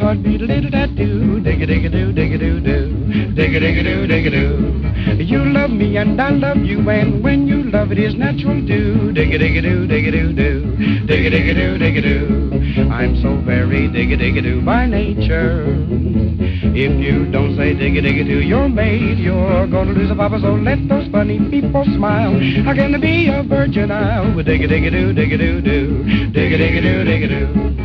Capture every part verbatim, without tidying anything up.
heart beat a little that do, digga digga do, digga do do, digga digga do, digga do. You love me and I love you, and when you love it is natural do, digga digga do, digga do do, digga digga do, digga do. I'm so very digga digga do by nature. If you don't say digga digga do, you're made, you're gonna lose a papa. So let those funny people smile. How can there be a virgin now? Digga digga do, digga do do, digga digga do, digga do.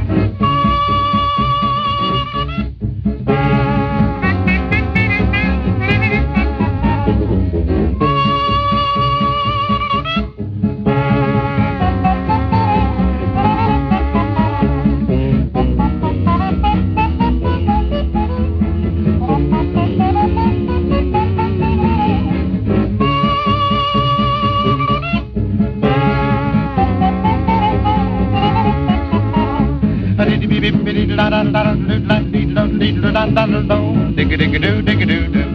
Digga digga do, digga do do.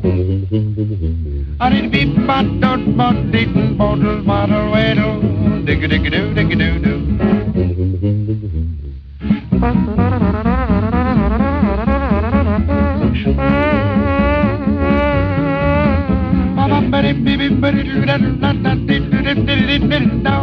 I need to be bought, dot, bought, eaten, bottle, bottle, waddle. Digga digga do, digga do do. Ba ba ba dee bee bee ba dee doo da da da dee doo dee dee dee dee da.